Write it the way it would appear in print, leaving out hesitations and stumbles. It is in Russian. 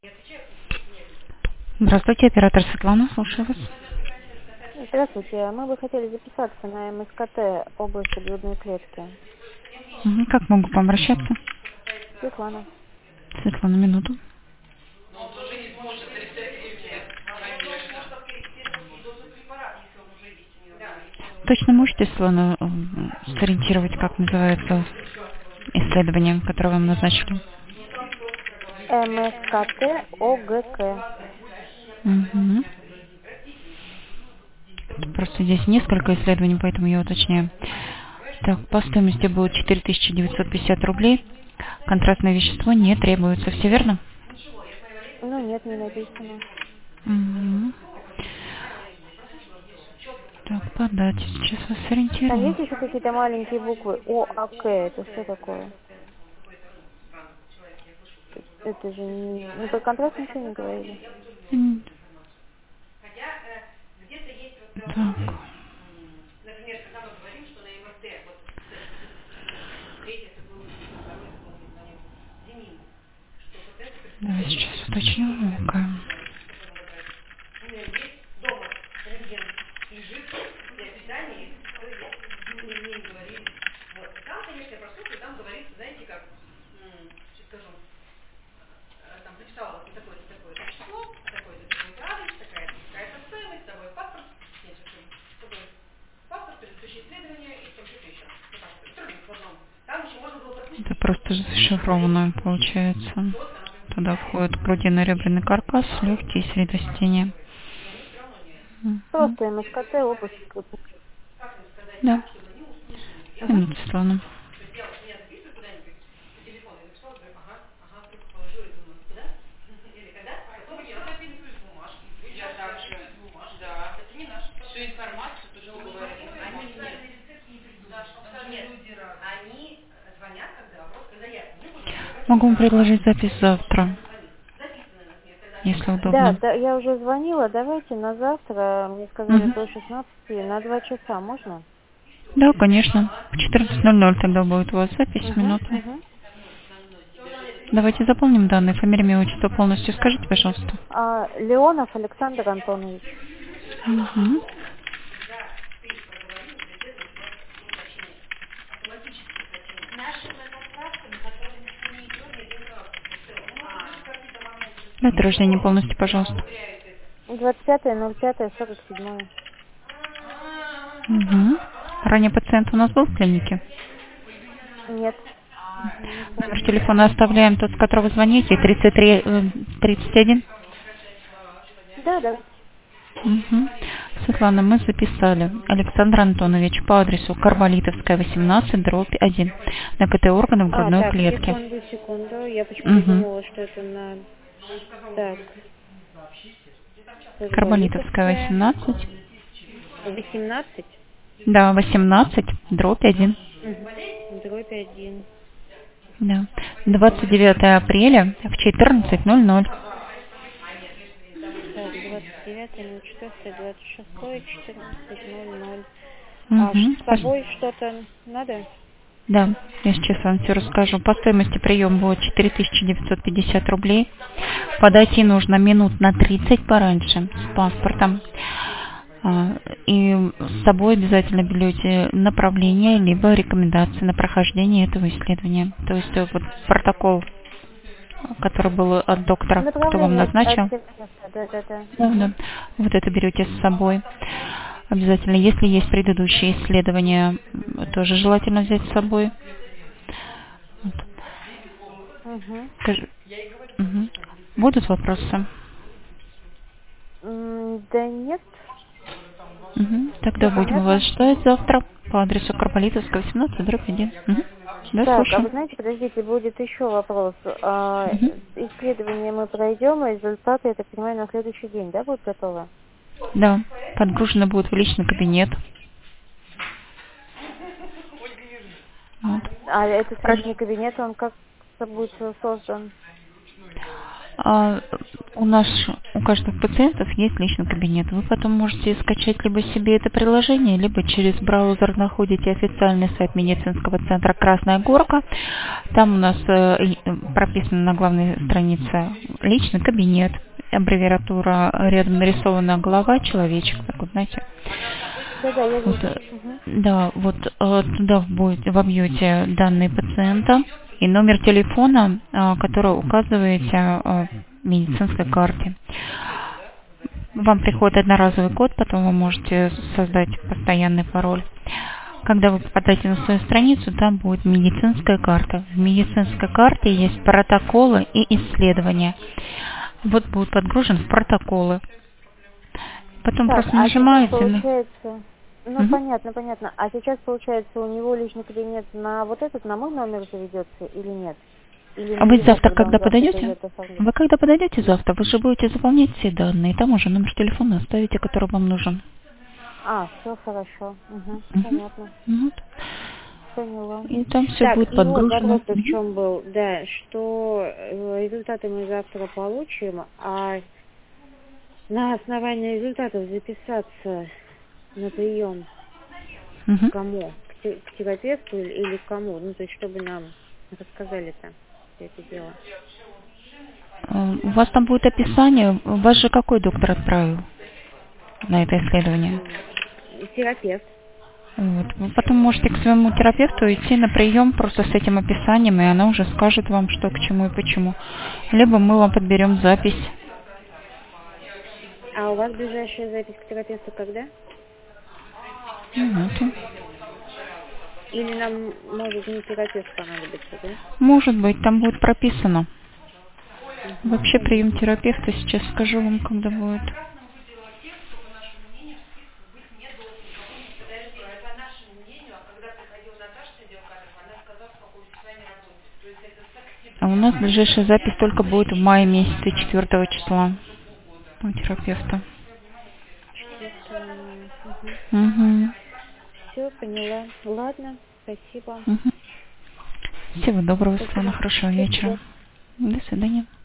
Здравствуйте, оператор Светлана, слушаю вас. Здравствуйте. Мы бы хотели записаться на МСКТ области грудной клетки. Как могу к вам обращаться? Светлана. Светлана, минуту. Точно можете, Светлана, сориентировать, как называется исследование, которое вам назначили? МСКТ ОГК. Мгм. Просто здесь несколько исследований, поэтому я уточняю. Так, по стоимости будет 4950 рублей. Контрастное вещество не требуется, все верно? Ну нет, не написано. Мгм. Так, по дате сейчас вас Там сориентирую. есть еще какие-то маленькие буквы ОАК. Это что такое? Это же не про контраст ничего не говорили. М, Так. Давай сейчас уточню. Ну-ка. Это просто зашифрованное получается. Туда входит грудино-реберный каркас, легкие и средостения. Мгм. Просто МСКТ область. Да. Угу. Минуту, Светлана. Могу вам предложить запись завтра, если Да, удобно. да, я уже звонила. Давайте на завтра. Мне сказали Мгм. до 16 на 2 часа. Можно? Да, конечно. В 14:00 тогда будет у вас запись, Угу, минуту. угу. Давайте заполним данные. Фамилия, имя, отчество полностью скажите, пожалуйста. Леонов Александр Антонович. Мгм. Дата рождения полностью, пожалуйста. 25.05.47. Угу. Ранее пациент у нас был в клинике. Нет. Номер телефона оставляем, тот, с которого звоните, 33 31. Да, давайте. Угу. Светлана, мы записали. Александр Антонович по адресу Карвалитовская, 18, дробь 1. На КТ органов грудной Так, клетки. секунду. Я почему-то Угу. думала, что это на... Так, Карвалитовская, Карвалитовская, 18. 18, Да, 18, дробь 1. дробь 1. Да. 29 апреля в 14:00. Так, 29.04, 26, 14:00. А Угу. с собой что-то надо? Да, я сейчас вам все расскажу. По стоимости прием будет 4950 рублей. Подойти нужно минут на 30 пораньше с паспортом. И с собой обязательно берете направление, либо рекомендации на прохождение этого исследования. То есть вот протокол, который был от доктора, кто вам Направление назначил. да. Да, да. Вот это берете с собой. Обязательно, если есть предыдущие исследования, тоже желательно взять с собой. Вот. Угу. Мгм. Будут вопросы? Да нет, Тогда все будем вас понятно. ждать завтра по адресу Карполитовская, 18, дробь 1. Да, Так, а слушаю. вы знаете, подождите, будет еще вопрос. Мгм. Исследование мы пройдем, и результаты, я так понимаю, на следующий день, да, будут готовы? Да, подгружено будет в личный кабинет. Вот. А этот Про- личный кабинет, он как будет создан? А, У нас, у каждого пациентов есть личный кабинет. Вы потом можете скачать либо себе это приложение, либо через браузер находите официальный сайт медицинского центра «Красная Горка». Там у нас прописано на главной странице личный кабинет, аббревиатура, рядом нарисована голова, человечек, так вот, знаете. Да, я вижу. Вот, да, вот туда вобьете данные пациента и номер телефона, который указываете в медицинской карте. Вам приходит одноразовый код, потом вы можете создать постоянный пароль. Когда вы попадаете на свою страницу, там будет медицинская карта. В медицинской карте есть протоколы и исследования. Вот будет подгружен в протоколы. Потом Так, просто нажимаете. Получается... Ну, понятно. А сейчас, получается, у него личный кабинет на вот этот, на мой номер заведется или нет? Или А вы завтра, когда он подойдете? Вы когда подойдете завтра, вы же будете заполнять все данные. Там уже номер телефона оставите, который вам нужен. Все хорошо. Понятно. Вот. Поняла. И там все будет подгружено. Вот вопрос в чем был, да, что результаты мы завтра получим, а на основании результатов записаться на прием к кому? К терапевту или к кому? Ну, то есть, чтобы нам рассказали-то все это дело. У вас там будет описание. Вас же какой доктор отправил на это исследование? Терапевт. Вот. Вы потом можете к своему терапевту идти на прием просто с этим описанием, и она уже скажет вам, что к чему и почему. Либо мы вам подберем запись. А у вас ближайшая запись к терапевту когда? Или нам, может, не терапевт понадобится, да? Может быть, там будет прописано. Вообще прием терапевта, сейчас скажу вам, когда будет. А у нас ближайшая запись только будет в мае месяце, 4 числа у терапевта. Все, поняла. Ладно, спасибо. Всего доброго, Светлана, хорошего вечера. До свидания.